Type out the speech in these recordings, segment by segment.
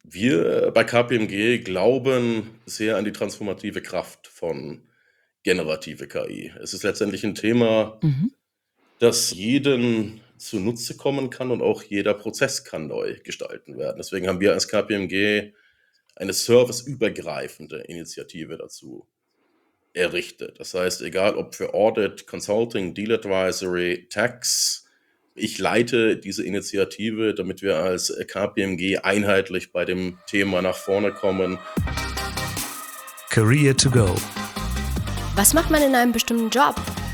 Wir bei KPMG glauben sehr an die transformative Kraft von generative KI. Es ist letztendlich ein Thema, Mhm. das jeden zunutze kommen kann und auch jeder Prozess kann neu gestalten werden. Deswegen haben wir als KPMG eine serviceübergreifende Initiative dazu errichtet. Das heißt, egal ob für Audit, Consulting, Deal Advisory, Tax, ich leite diese Initiative, damit wir als KPMG einheitlich bei dem Thema nach vorne kommen. Career to go. Was macht man in einem bestimmten Job?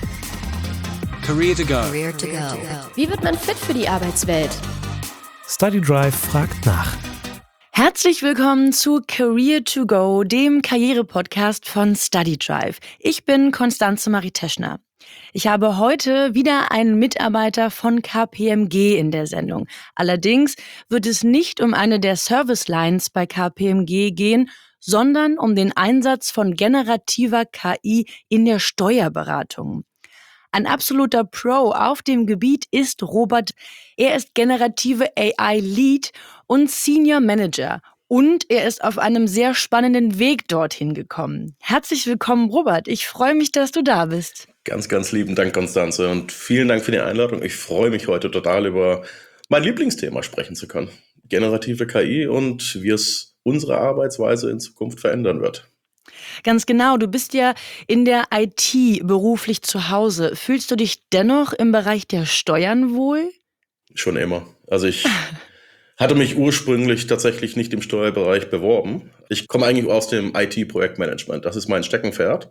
Career to go. Career to go. Wie wird man fit für die Arbeitswelt? Study Drive fragt nach. Herzlich willkommen zu Career to Go, dem Karriere-Podcast von Study Drive. Ich bin Constanze Marie Teschner. Ich habe heute wieder einen Mitarbeiter von KPMG in der Sendung. Allerdings wird es nicht um eine der Service Lines bei KPMG gehen, sondern um den Einsatz von generativer KI in der Steuerberatung. Ein absoluter Pro auf dem Gebiet ist Robert. Er ist generative AI-Lead und Senior Manager. Und er ist auf einem sehr spannenden Weg dorthin gekommen. Herzlich willkommen, Robert. Ich freue mich, dass du da bist. Ganz, ganz lieben Dank, Constanze. Und vielen Dank für die Einladung. Ich freue mich heute total über mein Lieblingsthema sprechen zu können. Generative KI und wie es unsere Arbeitsweise in Zukunft verändern wird. Ganz genau, du bist ja in der IT beruflich zu Hause. Fühlst du dich dennoch im Bereich der Steuern wohl? Schon immer. Also ich hatte mich ursprünglich tatsächlich nicht im Steuerbereich beworben. Ich komme eigentlich aus dem IT-Projektmanagement. Das ist mein Steckenpferd.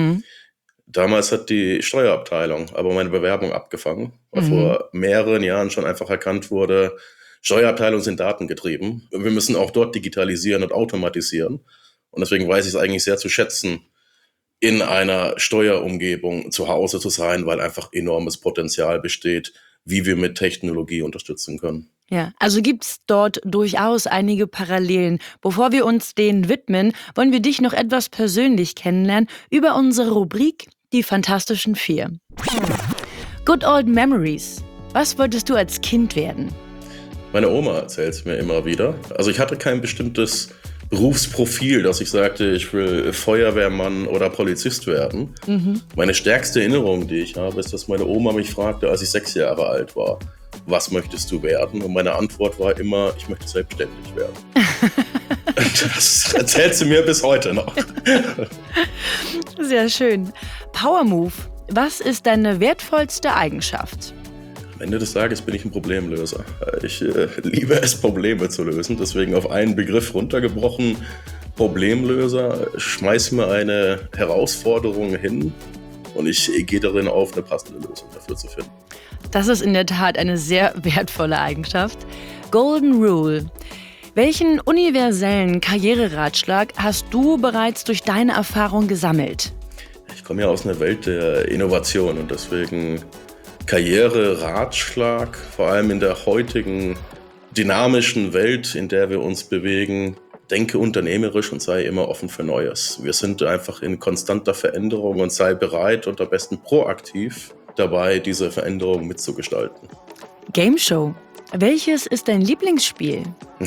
Damals hat die Steuerabteilung aber meine Bewerbung abgefangen, weil vor mehreren Jahren schon einfach erkannt wurde, Steuerabteilungen sind datengetrieben. Wir müssen auch dort digitalisieren und automatisieren. Und deswegen weiß ich es eigentlich sehr zu schätzen, in einer Steuerumgebung zu Hause zu sein, weil einfach enormes Potenzial besteht, wie wir mit Technologie unterstützen können. Ja, also gibt's dort durchaus einige Parallelen. Bevor wir uns denen widmen, wollen wir dich noch etwas persönlich kennenlernen über unsere Rubrik Die Fantastischen Vier. Good Old Memories. Was wolltest du als Kind werden? Meine Oma erzählt es mir immer wieder. Also ich hatte kein bestimmtes Berufsprofil, dass ich sagte, ich will Feuerwehrmann oder Polizist werden. Meine stärkste Erinnerung, die ich habe, ist, dass meine Oma mich fragte, als ich 6 Jahre alt war, was möchtest du werden? Und meine Antwort war immer, ich möchte selbstständig werden. Das erzählt sie mir bis heute noch. Sehr schön. Power Move. Was ist deine wertvollste Eigenschaft? Am Ende des Tages bin ich ein Problemlöser. Ich liebe es, Probleme zu lösen. Deswegen auf einen Begriff runtergebrochen. Problemlöser, schmeiß mir eine Herausforderung hin und ich gehe darin auf, eine passende Lösung dafür zu finden. Das ist in der Tat eine sehr wertvolle Eigenschaft. Golden Rule. Welchen universellen Karriereratschlag hast du bereits durch deine Erfahrung gesammelt? Ich komme ja aus einer Welt der Innovation und deswegen Karriereratschlag, vor allem in der heutigen dynamischen Welt, in der wir uns bewegen, denke unternehmerisch und sei immer offen für Neues. Wir sind einfach in konstanter Veränderung und sei bereit und am besten proaktiv dabei, diese Veränderung mitzugestalten. Game Show. Welches ist dein Lieblingsspiel?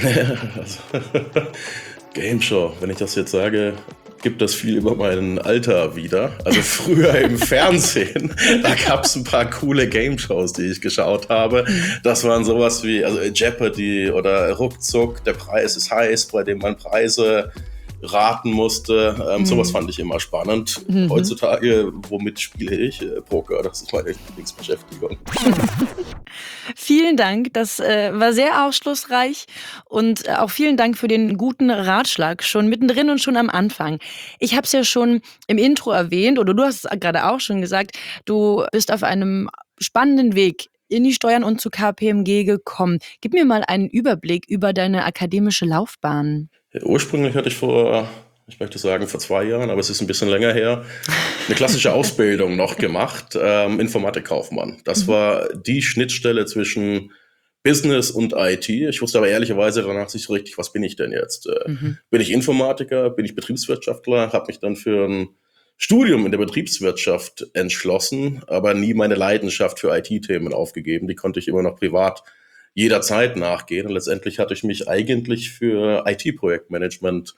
Game Show, wenn ich das jetzt sage, gibt das viel über mein Alter wieder. Also früher im Fernsehen, da gab es ein paar coole Game-Shows, die ich geschaut habe. Das waren sowas wie Jeopardy oder Ruckzuck, der Preis ist heiß, bei dem man Preise raten musste. Sowas fand ich immer spannend. Heutzutage, womit spiele ich? Poker, das ist meine Lieblingsbeschäftigung. Vielen Dank, das war sehr aufschlussreich und auch vielen Dank für den guten Ratschlag, schon mittendrin und schon am Anfang. Ich habe es ja schon im Intro erwähnt oder du hast es gerade auch schon gesagt, du bist auf einem spannenden Weg in die Steuern und zu KPMG gekommen. Gib mir mal einen Überblick über deine akademische Laufbahn. Ursprünglich hatte ich ich möchte sagen vor 2 Jahren, aber es ist ein bisschen länger her, eine klassische Ausbildung noch gemacht, Informatikkaufmann. Das war die Schnittstelle zwischen Business und IT. Ich wusste aber ehrlicherweise danach nicht so richtig, was bin ich denn jetzt? Bin ich Informatiker, bin ich Betriebswirtschaftler, habe mich dann für ein Studium in der Betriebswirtschaft entschlossen, aber nie meine Leidenschaft für IT-Themen aufgegeben. Die konnte ich immer noch privat jederzeit nachgehen. Und letztendlich hatte ich mich eigentlich für IT-Projektmanagement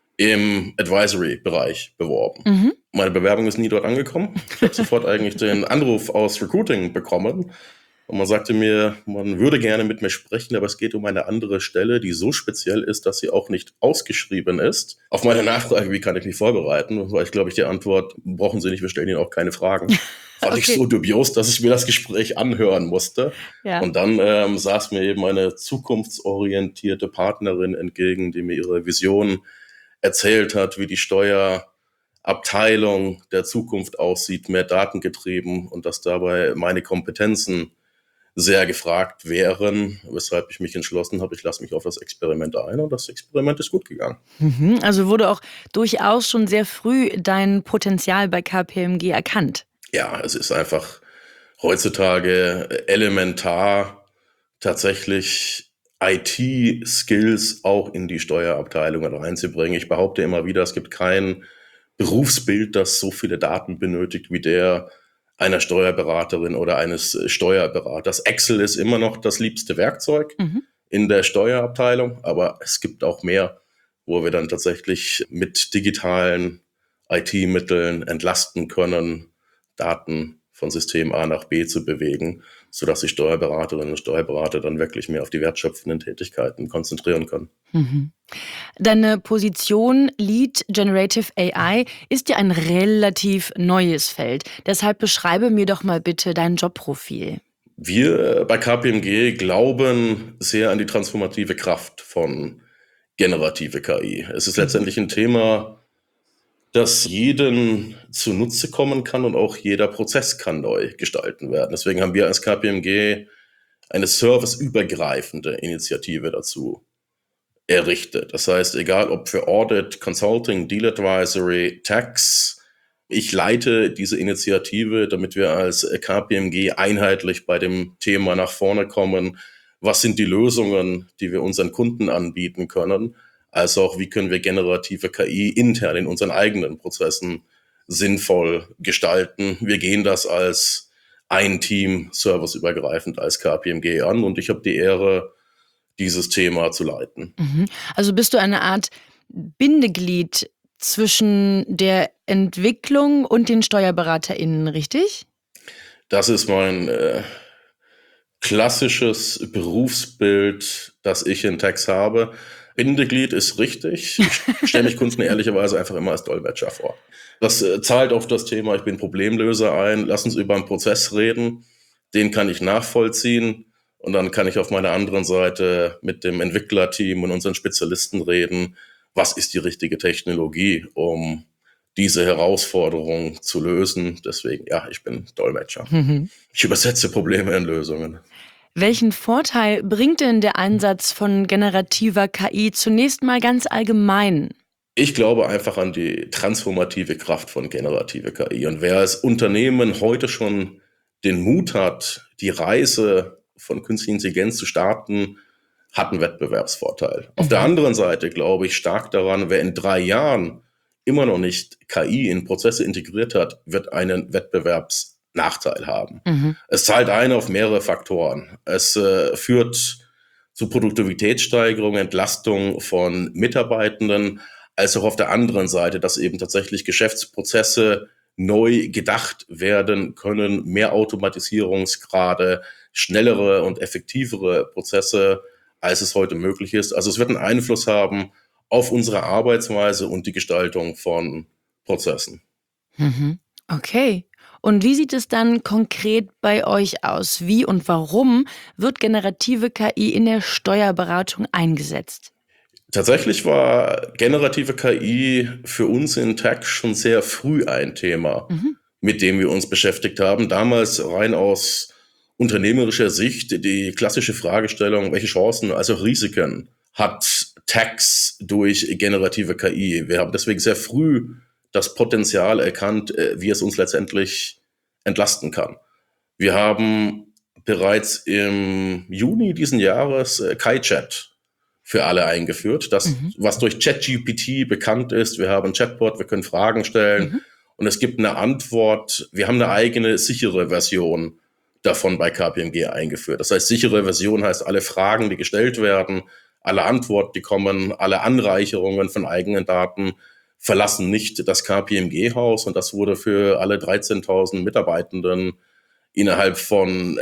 im Advisory-Bereich beworben. Meine Bewerbung ist nie dort angekommen. Ich habe sofort eigentlich den Anruf aus Recruiting bekommen. Und man sagte mir, man würde gerne mit mir sprechen, aber es geht um eine andere Stelle, die so speziell ist, dass sie auch nicht ausgeschrieben ist. Auf meine Nachfrage, wie kann ich mich vorbereiten, war ich, glaube ich, die Antwort, brauchen Sie nicht, wir stellen Ihnen auch keine Fragen. Fand ich so dubios, dass ich mir das Gespräch anhören musste. Ja. Und dann saß mir eben eine zukunftsorientierte Partnerin entgegen, die mir ihre Vision erzählt hat, wie die Steuerabteilung der Zukunft aussieht, mehr datengetrieben und dass dabei meine Kompetenzen sehr gefragt wären, weshalb ich mich entschlossen habe, ich lasse mich auf das Experiment ein und das Experiment ist gut gegangen. Also wurde auch durchaus schon sehr früh dein Potenzial bei KPMG erkannt. Ja, es ist einfach heutzutage elementar, tatsächlich IT-Skills auch in die Steuerabteilungen reinzubringen. Ich behaupte immer wieder, es gibt kein Berufsbild, das so viele Daten benötigt wie der einer Steuerberaterin oder eines Steuerberaters. Excel ist immer noch das liebste Werkzeug in der Steuerabteilung, aber es gibt auch mehr, wo wir dann tatsächlich mit digitalen IT-Mitteln entlasten können, Daten von System A nach B zu bewegen, sodass sich Steuerberaterinnen und Steuerberater dann wirklich mehr auf die wertschöpfenden Tätigkeiten konzentrieren können. Deine Position Lead Generative AI ist ja ein relativ neues Feld. Deshalb beschreibe mir doch mal bitte dein Jobprofil. Wir bei KPMG glauben sehr an die transformative Kraft von generative KI. Es ist letztendlich ein Thema, das jedem zunutze kommen kann und auch jeder Prozess kann neu gestalten werden. Deswegen haben wir als KPMG eine serviceübergreifende Initiative dazu errichtet. Das heißt, egal ob für Audit, Consulting, Deal Advisory, Tax, ich leite diese Initiative, damit wir als KPMG einheitlich bei dem Thema nach vorne kommen. Was sind die Lösungen, die wir unseren Kunden anbieten können? Also auch, wie können wir generative KI intern in unseren eigenen Prozessen sinnvoll gestalten. Wir gehen das als ein Team, serviceübergreifend als KPMG an und ich habe die Ehre, dieses Thema zu leiten. Also bist du eine Art Bindeglied zwischen der Entwicklung und den SteuerberaterInnen, richtig? Das ist mein klassisches Berufsbild, das ich in Tax habe. Bindeglied ist richtig. Ich stelle mich Kunden ehrlicherweise einfach immer als Dolmetscher vor. Das zahlt auf das Thema, ich bin Problemlöser ein. Lass uns über einen Prozess reden. Den kann ich nachvollziehen. Und dann kann ich auf meiner anderen Seite mit dem Entwicklerteam und unseren Spezialisten reden. Was ist die richtige Technologie, um diese Herausforderung zu lösen? Deswegen, ja, ich bin Dolmetscher. Ich übersetze Probleme in Lösungen. Welchen Vorteil bringt denn der Einsatz von generativer KI zunächst mal ganz allgemein? Ich glaube einfach an die transformative Kraft von generative KI. Und wer als Unternehmen heute schon den Mut hat, die Reise von künstlicher Intelligenz zu starten, hat einen Wettbewerbsvorteil. Auf der anderen Seite glaube ich stark daran, wer in 3 Jahren immer noch nicht KI in Prozesse integriert hat, wird einen Wettbewerbsnachteil haben. Es zahlt ein auf mehrere Faktoren. Es führt zu Produktivitätssteigerung, Entlastung von Mitarbeitenden, als auch auf der anderen Seite, dass eben tatsächlich Geschäftsprozesse neu gedacht werden können, mehr Automatisierungsgrade, schnellere und effektivere Prozesse, als es heute möglich ist. Also es wird einen Einfluss haben auf unsere Arbeitsweise und die Gestaltung von Prozessen. Okay. Und wie sieht es dann konkret bei euch aus? Wie und warum wird generative KI in der Steuerberatung eingesetzt? Tatsächlich war generative KI für uns in Tax schon sehr früh ein Thema, mit dem wir uns beschäftigt haben. Damals rein aus unternehmerischer Sicht die klassische Fragestellung, welche Chancen, also Risiken hat Tax durch generative KI? Wir haben deswegen sehr früh das Potenzial erkannt, wie es uns letztendlich entlasten kann. Wir haben bereits im Juni diesen Jahres KaiChat für alle eingeführt, das, was durch ChatGPT bekannt ist. Wir haben ein Chatbot, wir können Fragen stellen und es gibt eine Antwort. Wir haben eine eigene sichere Version davon bei KPMG eingeführt. Das heißt, sichere Version heißt, alle Fragen, die gestellt werden, alle Antworten, die kommen, alle Anreicherungen von eigenen Daten verlassen nicht das KPMG-Haus. Und das wurde für alle 13.000 Mitarbeitenden innerhalb von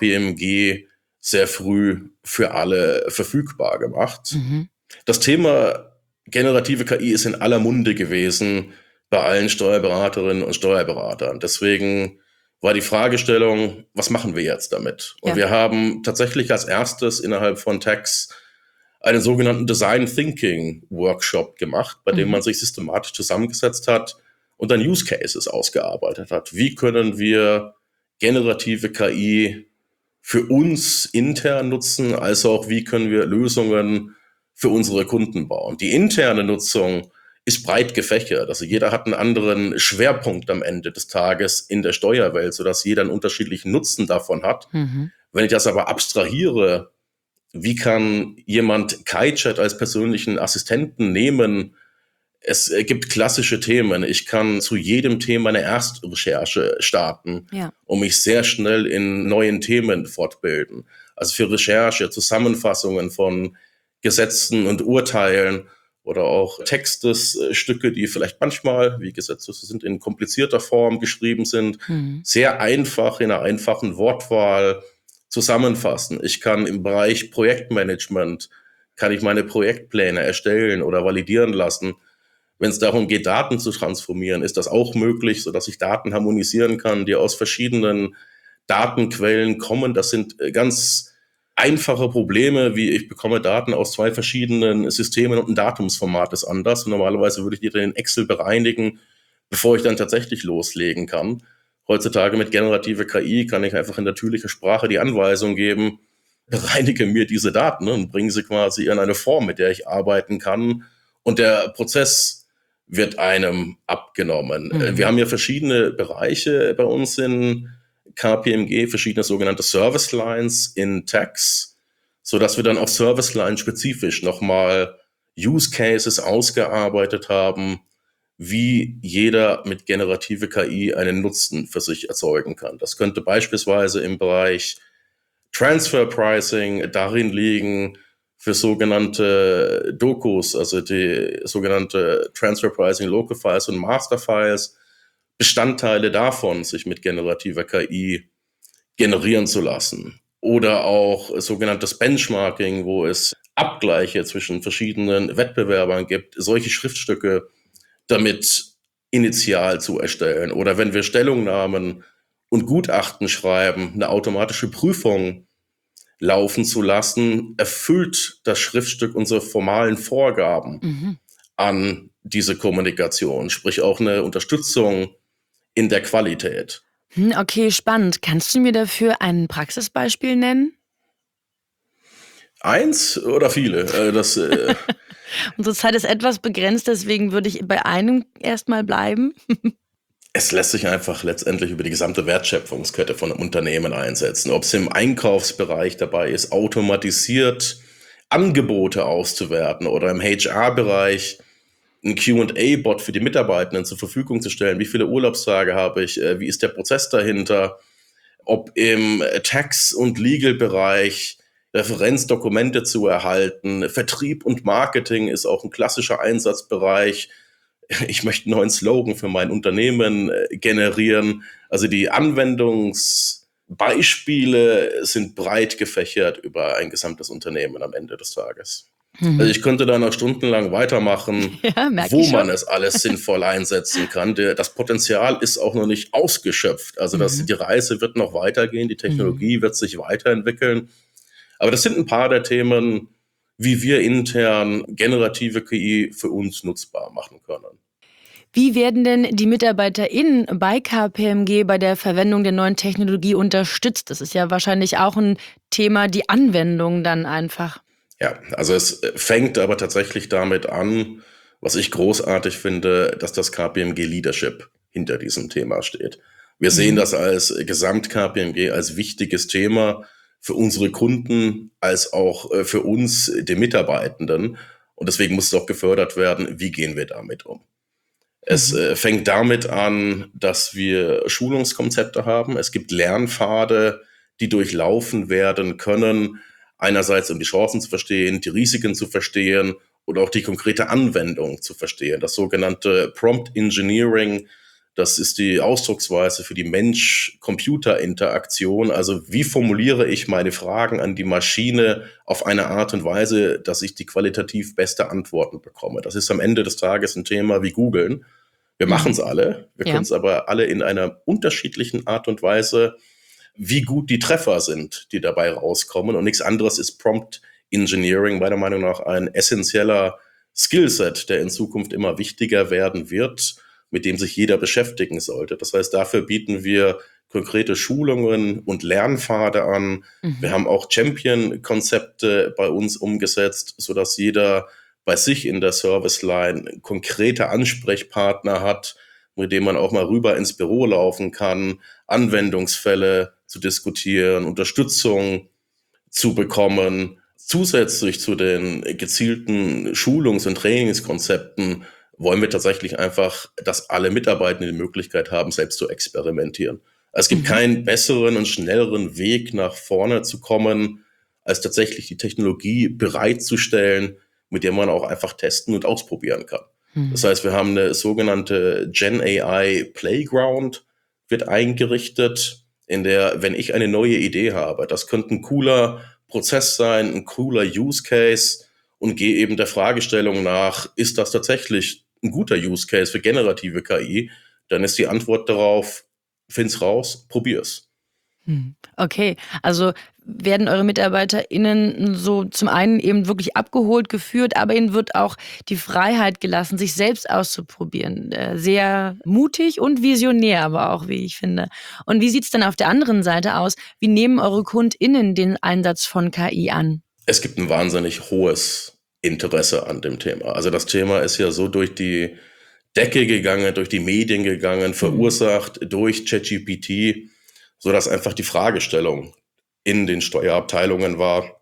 KPMG sehr früh für alle verfügbar gemacht. Das Thema generative KI ist in aller Munde gewesen bei allen Steuerberaterinnen und Steuerberatern. Deswegen war die Fragestellung, was machen wir jetzt damit? Und wir haben tatsächlich als erstes innerhalb von Tax einen sogenannten Design Thinking Workshop gemacht, bei dem man sich systematisch zusammengesetzt hat und dann Use Cases ausgearbeitet hat. Wie können wir generative KI für uns intern nutzen, als auch wie können wir Lösungen für unsere Kunden bauen. Die interne Nutzung ist breit gefächert. Also jeder hat einen anderen Schwerpunkt am Ende des Tages in der Steuerwelt, sodass jeder einen unterschiedlichen Nutzen davon hat. Wenn ich das aber abstrahiere, wie kann jemand KaiChat als persönlichen Assistenten nehmen? Es gibt klassische Themen. Ich kann zu jedem Thema eine Erstrecherche starten, um mich sehr schnell in neuen Themen fortbilden. Also für Recherche, Zusammenfassungen von Gesetzen und Urteilen oder auch Textesstücke, die vielleicht manchmal, wie Gesetze sind, in komplizierter Form geschrieben sind, sehr einfach in einer einfachen Wortwahl zusammenfassen. Ich kann im Bereich Projektmanagement, kann ich meine Projektpläne erstellen oder validieren lassen. Wenn es darum geht, Daten zu transformieren, ist das auch möglich, sodass ich Daten harmonisieren kann, die aus verschiedenen Datenquellen kommen. Das sind ganz einfache Probleme, wie ich bekomme Daten aus 2 verschiedenen Systemen und ein Datumsformat ist anders. Und normalerweise würde ich die dann in Excel bereinigen, bevor ich dann tatsächlich loslegen kann. Heutzutage mit generativer KI kann ich einfach in natürlicher Sprache die Anweisung geben, bereinige mir diese Daten und bringe sie quasi in eine Form, mit der ich arbeiten kann. Und der Prozess wird einem abgenommen. Wir haben ja verschiedene Bereiche bei uns in KPMG, verschiedene sogenannte Service Lines in Tax, sodass wir dann auf Service Line spezifisch nochmal Use Cases ausgearbeitet haben, wie jeder mit generative KI einen Nutzen für sich erzeugen kann. Das könnte beispielsweise im Bereich Transfer Pricing darin liegen, für sogenannte Dokus, also die sogenannte Transfer Pricing Local Files und Master Files, Bestandteile davon sich mit generativer KI generieren zu lassen. Oder auch sogenanntes Benchmarking, wo es Abgleiche zwischen verschiedenen Wettbewerbern gibt, solche Schriftstücke damit initial zu erstellen. Oder wenn wir Stellungnahmen und Gutachten schreiben, eine automatische Prüfung laufen zu lassen, erfüllt das Schriftstück unsere formalen Vorgaben an diese Kommunikation, sprich auch eine Unterstützung in der Qualität. Okay, spannend. Kannst du mir dafür ein Praxisbeispiel nennen? Eins oder viele? Unsere Zeit ist etwas begrenzt, deswegen würde ich bei einem erstmal bleiben. Es lässt sich einfach letztendlich über die gesamte Wertschöpfungskette von einem Unternehmen einsetzen. Ob es im Einkaufsbereich dabei ist, automatisiert Angebote auszuwerten oder im HR-Bereich einen Q&A-Bot für die Mitarbeitenden zur Verfügung zu stellen. Wie viele Urlaubstage habe ich? Wie ist der Prozess dahinter? Ob im Tax- und Legal-Bereich Referenzdokumente zu erhalten. Vertrieb und Marketing ist auch ein klassischer Einsatzbereich. Ich möchte einen neuen Slogan für mein Unternehmen generieren. Also die Anwendungsbeispiele sind breit gefächert über ein gesamtes Unternehmen am Ende des Tages. Also ich könnte da noch stundenlang weitermachen, wo man es alles sinnvoll einsetzen kann. Das Potenzial ist auch noch nicht ausgeschöpft. Also die Reise wird noch weitergehen, die Technologie wird sich weiterentwickeln. Aber das sind ein paar der Themen, wie wir intern generative KI für uns nutzbar machen können. Wie werden denn die MitarbeiterInnen bei KPMG bei der Verwendung der neuen Technologie unterstützt? Das ist ja wahrscheinlich auch ein Thema, die Anwendung dann einfach. Ja, also es fängt aber tatsächlich damit an, was ich großartig finde, dass das KPMG Leadership hinter diesem Thema steht. Wir sehen das als Gesamt-KPMG als wichtiges Thema für unsere Kunden als auch für uns, die Mitarbeitenden. Und deswegen muss es auch gefördert werden, wie gehen wir damit um. Es fängt damit an, dass wir Schulungskonzepte haben. Es gibt Lernpfade, die durchlaufen werden können, einerseits um die Chancen zu verstehen, die Risiken zu verstehen und auch die konkrete Anwendung zu verstehen. Das sogenannte Prompt Engineering, das ist die Ausdrucksweise für die Mensch-Computer-Interaktion. Also wie formuliere ich meine Fragen an die Maschine auf eine Art und Weise, dass ich die qualitativ beste Antworten bekomme. Das ist am Ende des Tages ein Thema wie Googlen. Wir machen es alle, wir können es aber alle in einer unterschiedlichen Art und Weise, wie gut die Treffer sind, die dabei rauskommen. Und nichts anderes ist Prompt Engineering, meiner Meinung nach ein essentieller Skillset, der in Zukunft immer wichtiger werden wird, mit dem sich jeder beschäftigen sollte. Das heißt, dafür bieten wir konkrete Schulungen und Lernpfade an. Wir haben auch Champion-Konzepte bei uns umgesetzt, sodass jeder bei sich in der Serviceline konkrete Ansprechpartner hat, mit dem man auch mal rüber ins Büro laufen kann, Anwendungsfälle zu diskutieren, Unterstützung zu bekommen. Zusätzlich zu den gezielten Schulungs- und Trainingskonzepten wollen wir tatsächlich einfach, dass alle Mitarbeitenden die Möglichkeit haben, selbst zu experimentieren. Es gibt keinen besseren und schnelleren Weg nach vorne zu kommen, als tatsächlich die Technologie bereitzustellen, mit der man auch einfach testen und ausprobieren kann. Das heißt, wir haben eine sogenannte Gen AI Playground, wird eingerichtet, in der, wenn ich eine neue Idee habe, das könnte ein cooler Prozess sein, ein cooler Use Case und gehe eben der Fragestellung nach, ist das tatsächlich ein guter Use Case für generative KI, dann ist die Antwort darauf, find's raus, probier's. Okay, also werden eure MitarbeiterInnen so zum einen eben wirklich abgeholt geführt, aber ihnen wird auch die Freiheit gelassen, sich selbst auszuprobieren. Sehr mutig und visionär aber auch, wie ich finde. Und wie sieht's dann auf der anderen Seite aus? Wie nehmen eure KundInnen den Einsatz von KI an? Es gibt ein wahnsinnig hohes Interesse an dem Thema. Also das Thema ist ja so durch die Decke gegangen, durch die Medien gegangen, verursacht durch ChatGPT, sodass einfach die Fragestellung in den Steuerabteilungen war,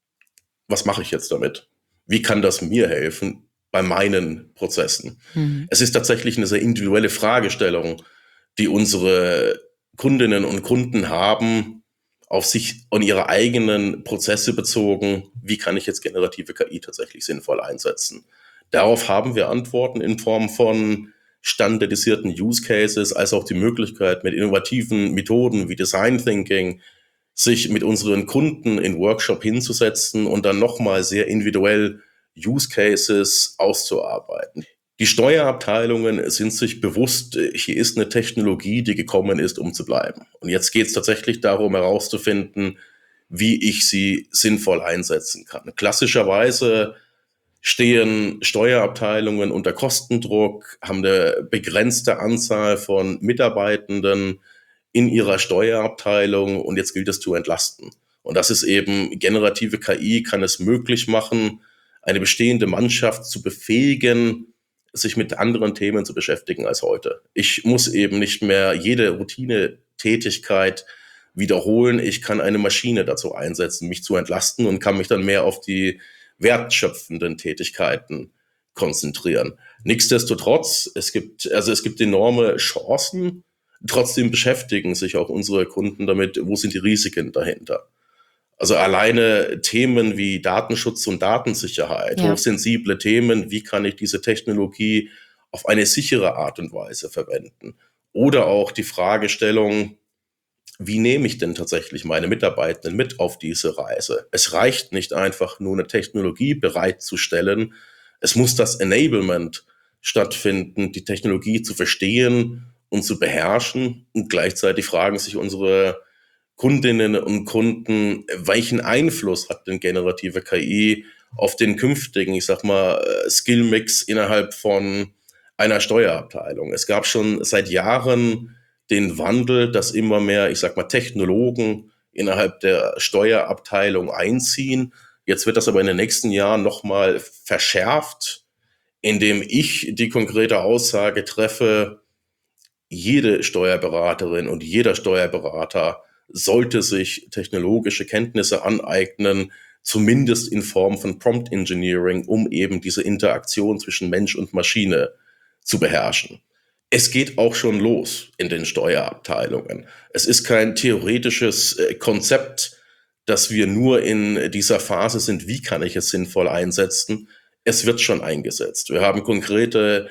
was mache ich jetzt damit? Wie kann das mir helfen bei meinen Prozessen? Es ist tatsächlich eine sehr individuelle Fragestellung, die unsere Kundinnen und Kunden haben, auf sich und ihre eigenen Prozesse bezogen, wie kann ich jetzt generative KI tatsächlich sinnvoll einsetzen? Darauf haben wir Antworten in Form von standardisierten Use Cases, als auch die Möglichkeit, mit innovativen Methoden wie Design Thinking sich mit unseren Kunden in Workshop hinzusetzen und dann nochmal sehr individuell Use Cases auszuarbeiten. Die Steuerabteilungen sind sich bewusst, hier ist eine Technologie, die gekommen ist, um zu bleiben. Und jetzt geht es tatsächlich darum, herauszufinden, wie ich sie sinnvoll einsetzen kann. Klassischerweise stehen Steuerabteilungen unter Kostendruck, haben eine begrenzte Anzahl von Mitarbeitenden in ihrer Steuerabteilung und jetzt gilt es zu entlasten. Und das ist eben, generative KI kann es möglich machen, eine bestehende Mannschaft zu befähigen, sich mit anderen Themen zu beschäftigen als heute. Ich muss eben nicht mehr jede Routine-Tätigkeit wiederholen. Ich kann eine Maschine dazu einsetzen, mich zu entlasten und kann mich dann mehr auf die wertschöpfenden Tätigkeiten konzentrieren. Nichtsdestotrotz, es gibt enorme Chancen. Trotzdem beschäftigen sich auch unsere Kunden damit, wo sind die Risiken dahinter. Also alleine Themen wie Datenschutz und Datensicherheit, hochsensible Themen, wie kann ich diese Technologie auf eine sichere Art und Weise verwenden? Oder auch die Fragestellung, wie nehme ich denn tatsächlich meine Mitarbeitenden mit auf diese Reise? Es reicht nicht einfach nur eine Technologie bereitzustellen. Es muss das Enablement stattfinden, die Technologie zu verstehen und zu beherrschen. Und gleichzeitig fragen sich unsere Kundinnen und Kunden, welchen Einfluss hat denn generative KI auf den künftigen, Skillmix innerhalb von einer Steuerabteilung? Es gab schon seit Jahren den Wandel, dass immer mehr, Technologen innerhalb der Steuerabteilung einziehen. Jetzt wird das aber in den nächsten Jahren nochmal verschärft, indem ich die konkrete Aussage treffe, jede Steuerberaterin und jeder Steuerberater sollte sich technologische Kenntnisse aneignen, zumindest in Form von Prompt Engineering, um eben diese Interaktion zwischen Mensch und Maschine zu beherrschen. Es geht auch schon los in den Steuerabteilungen. Es ist kein theoretisches Konzept, dass wir nur in dieser Phase sind, wie kann ich es sinnvoll einsetzen. Es wird schon eingesetzt. Wir haben konkrete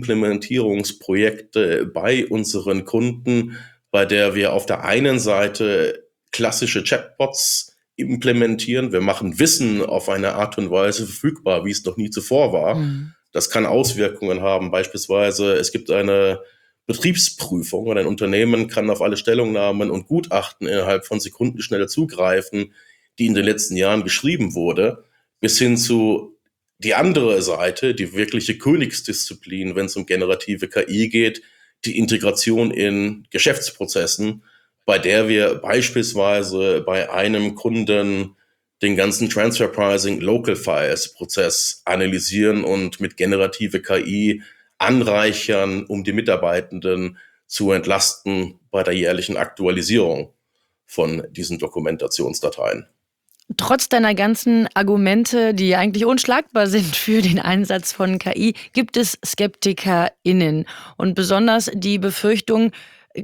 Implementierungsprojekte bei unseren Kunden, bei der wir auf der einen Seite klassische Chatbots implementieren. Wir machen Wissen auf eine Art und Weise verfügbar, wie es noch nie zuvor war. Mhm. Das kann Auswirkungen haben. Beispielsweise, es gibt eine Betriebsprüfung und ein Unternehmen kann auf alle Stellungnahmen und Gutachten innerhalb von Sekunden schnell zugreifen, die in den letzten Jahren geschrieben wurde, bis hin zu die andere Seite, die wirkliche Königsdisziplin, wenn es um generative KI geht, die Integration in Geschäftsprozessen, bei der wir beispielsweise bei einem Kunden den ganzen Transfer Pricing Local Files Prozess analysieren und mit generative KI anreichern, um die Mitarbeitenden zu entlasten bei der jährlichen Aktualisierung von diesen Dokumentationsdateien. Trotz deiner ganzen Argumente, die eigentlich unschlagbar sind für den Einsatz von KI, gibt es SkeptikerInnen. Und besonders die Befürchtung,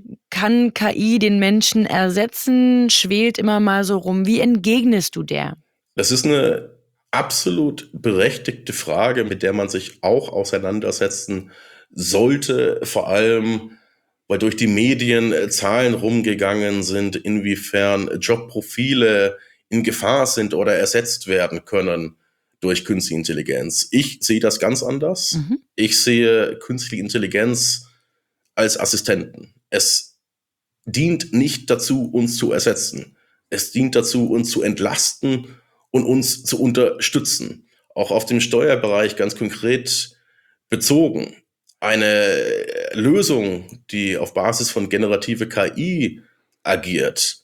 kann KI den Menschen ersetzen, schwelt immer mal so rum. Wie entgegnest du der? Das ist eine absolut berechtigte Frage, mit der man sich auch auseinandersetzen sollte, vor allem, weil durch die Medien Zahlen rumgegangen sind, inwiefern Jobprofile in Gefahr sind oder ersetzt werden können durch Künstliche Intelligenz. Ich sehe das ganz anders. Mhm. Ich sehe Künstliche Intelligenz als Assistenten. Es dient nicht dazu, uns zu ersetzen. Es dient dazu, uns zu entlasten und uns zu unterstützen. Auch auf dem Steuerbereich ganz konkret bezogen. Eine Lösung, die auf Basis von generative KI agiert,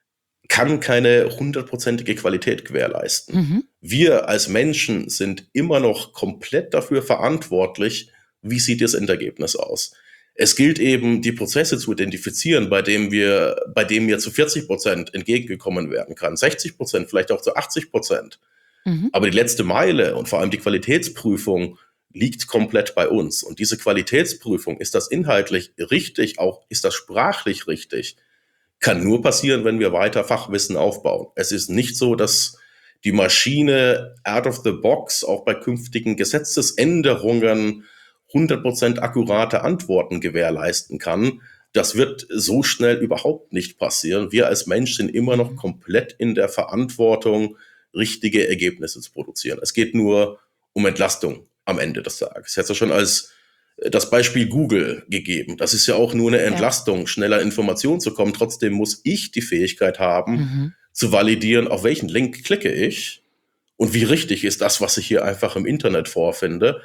kann keine 100%ige Qualität gewährleisten. Mhm. Wir als Menschen sind immer noch komplett dafür verantwortlich, wie sieht das Endergebnis aus. Es gilt eben, die Prozesse zu identifizieren, bei dem mir zu 40% entgegengekommen werden kann, 60%, vielleicht auch zu 80%. Mhm. Aber die letzte Meile und vor allem die Qualitätsprüfung liegt komplett bei uns. Und diese Qualitätsprüfung, ist das inhaltlich richtig, auch ist das sprachlich richtig, kann nur passieren, wenn wir weiter Fachwissen aufbauen. Es ist nicht so, dass die Maschine out of the box auch bei künftigen Gesetzesänderungen 100% akkurate Antworten gewährleisten kann. Das wird so schnell überhaupt nicht passieren. Wir als Mensch sind immer noch komplett in der Verantwortung, richtige Ergebnisse zu produzieren. Es geht nur um Entlastung am Ende des Tages. Ich hätte es ja schon als das Beispiel Google gegeben. Das ist ja auch nur eine Entlastung, schneller Informationen zu kommen. Trotzdem muss ich die Fähigkeit haben, zu validieren, auf welchen Link klicke ich und wie richtig ist das, was ich hier einfach im Internet vorfinde.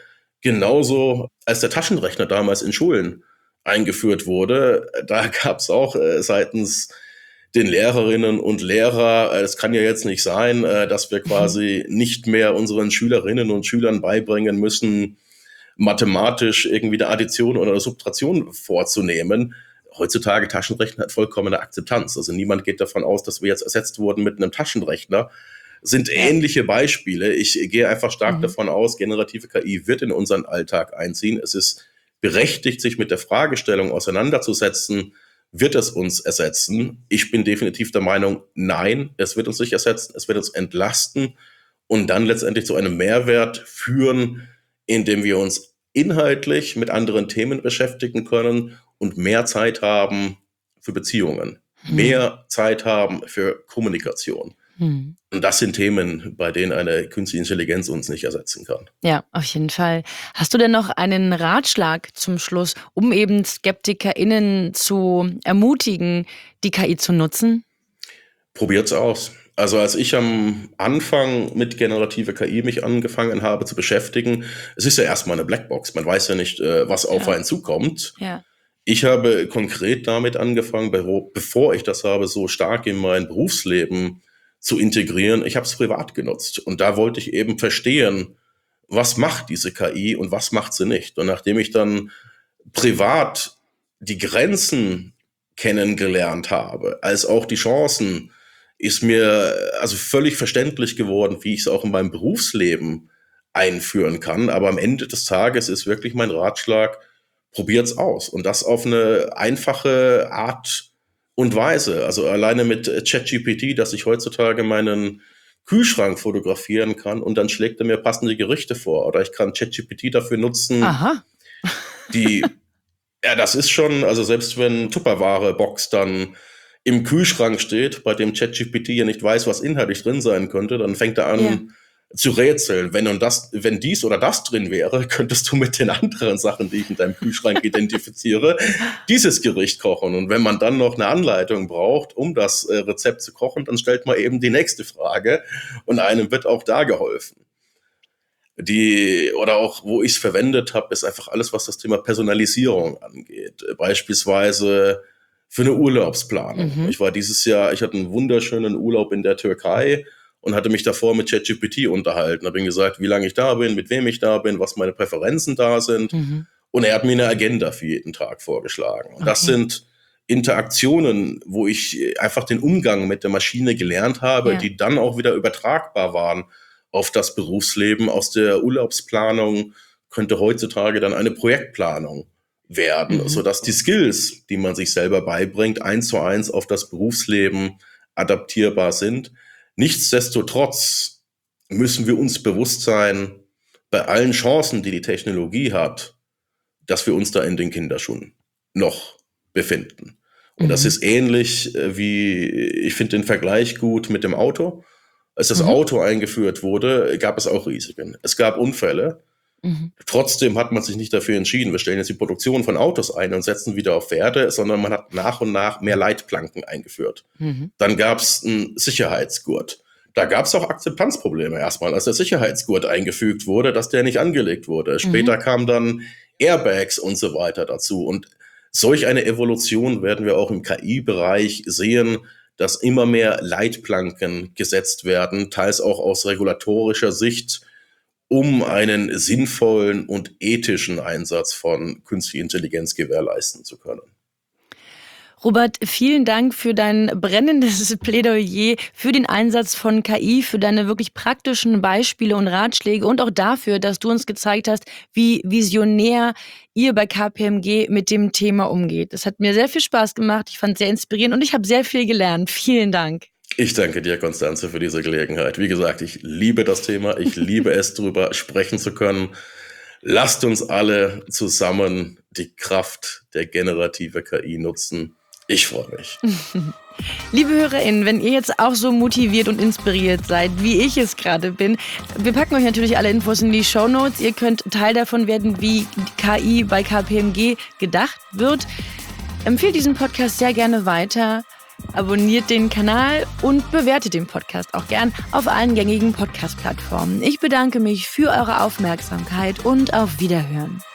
Genauso als der Taschenrechner damals in Schulen eingeführt wurde, da gab es auch seitens den Lehrerinnen und Lehrer, es kann ja jetzt nicht sein, dass wir quasi nicht mehr unseren Schülerinnen und Schülern beibringen müssen, mathematisch irgendwie eine Addition oder eine Subtraktion vorzunehmen. Heutzutage Taschenrechner hat vollkommene Akzeptanz. Also niemand geht davon aus, dass wir jetzt ersetzt wurden mit einem Taschenrechner. Sind ähnliche Beispiele. Ich gehe einfach stark davon aus, generative KI wird in unseren Alltag einziehen. Es ist berechtigt, sich mit der Fragestellung auseinanderzusetzen, wird es uns ersetzen? Ich bin definitiv der Meinung, nein, es wird uns nicht ersetzen, es wird uns entlasten und dann letztendlich zu einem Mehrwert führen, indem wir uns inhaltlich mit anderen Themen beschäftigen können und mehr Zeit haben für Beziehungen, mehr Zeit haben für Kommunikation. Und das sind Themen, bei denen eine künstliche Intelligenz uns nicht ersetzen kann. Ja, auf jeden Fall. Hast du denn noch einen Ratschlag zum Schluss, um eben SkeptikerInnen zu ermutigen, die KI zu nutzen? Probiert's aus. Also als ich am Anfang mit generative KI mich angefangen habe zu beschäftigen, es ist ja erstmal eine Blackbox. Man weiß ja nicht, was auf einen zukommt. Ja. Ich habe konkret damit angefangen, bevor ich das habe, so stark in mein Berufsleben zu integrieren. Ich habe es privat genutzt und da wollte ich eben verstehen, was macht diese KI und was macht sie nicht. Und nachdem ich dann privat die Grenzen kennengelernt habe, als auch die Chancen, ist mir also völlig verständlich geworden, wie ich es auch in meinem Berufsleben einführen kann. Aber am Ende des Tages ist wirklich mein Ratschlag, probiert's aus. Und das auf eine einfache Art und Weise. Also alleine mit ChatGPT, dass ich heutzutage meinen Kühlschrank fotografieren kann und dann schlägt er mir passende Gerichte vor. Oder ich kann ChatGPT dafür nutzen, das ist schon, also selbst wenn Tupperware-Box dann im Kühlschrank steht, bei dem ChatGPT ja nicht weiß, was inhaltlich drin sein könnte, dann fängt er an zu rätseln. Wenn dies oder das drin wäre, könntest du mit den anderen Sachen, die ich in deinem Kühlschrank identifiziere, dieses Gericht kochen. Und wenn man dann noch eine Anleitung braucht, um das Rezept zu kochen, dann stellt man eben die nächste Frage und einem wird auch da geholfen. Oder auch, wo ich es verwendet habe, ist einfach alles, was das Thema Personalisierung angeht. Beispielsweise für eine Urlaubsplanung. Ich hatte einen wunderschönen Urlaub in der Türkei und hatte mich davor mit ChatGPT unterhalten. Habe ihm gesagt, wie lange ich da bin, mit wem ich da bin, was meine Präferenzen da sind. Und er hat mir eine Agenda für jeden Tag vorgeschlagen. Und das sind Interaktionen, wo ich einfach den Umgang mit der Maschine gelernt habe, die dann auch wieder übertragbar waren auf das Berufsleben. Aus der Urlaubsplanung könnte heutzutage dann eine Projektplanung werden, sodass die Skills, die man sich selber beibringt, 1:1 auf das Berufsleben adaptierbar sind. Nichtsdestotrotz müssen wir uns bewusst sein, bei allen Chancen, die die Technologie hat, dass wir uns da in den Kinderschuhen noch befinden. Und das ist ähnlich wie, ich finde den Vergleich gut mit dem Auto. Als das Auto eingeführt wurde, gab es auch Risiken. Es gab Unfälle. Trotzdem hat man sich nicht dafür entschieden, wir stellen jetzt die Produktion von Autos ein und setzen wieder auf Pferde, sondern man hat nach und nach mehr Leitplanken eingeführt. Dann gab es einen Sicherheitsgurt. Da gab es auch Akzeptanzprobleme erstmal, als der Sicherheitsgurt eingefügt wurde, dass der nicht angelegt wurde. Später kamen dann Airbags und so weiter dazu. Und solch eine Evolution werden wir auch im KI-Bereich sehen, dass immer mehr Leitplanken gesetzt werden, teils auch aus regulatorischer Sicht, um einen sinnvollen und ethischen Einsatz von künstlicher Intelligenz gewährleisten zu können. Robert, vielen Dank für dein brennendes Plädoyer für den Einsatz von KI, für deine wirklich praktischen Beispiele und Ratschläge und auch dafür, dass du uns gezeigt hast, wie visionär ihr bei KPMG mit dem Thema umgeht. Das hat mir sehr viel Spaß gemacht, ich fand es sehr inspirierend und ich habe sehr viel gelernt. Vielen Dank. Ich danke dir, Konstanze, für diese Gelegenheit. Wie gesagt, ich liebe das Thema, ich liebe es, darüber sprechen zu können. Lasst uns alle zusammen die Kraft der generativen KI nutzen. Ich freue mich. Liebe HörerInnen, wenn ihr jetzt auch so motiviert und inspiriert seid, wie ich es gerade bin, wir packen euch natürlich alle Infos in die Shownotes. Ihr könnt Teil davon werden, wie KI bei KPMG gedacht wird. Empfehlt diesen Podcast sehr gerne weiter. Abonniert den Kanal und bewertet den Podcast auch gern auf allen gängigen Podcast-Plattformen. Ich bedanke mich für eure Aufmerksamkeit und auf Wiederhören.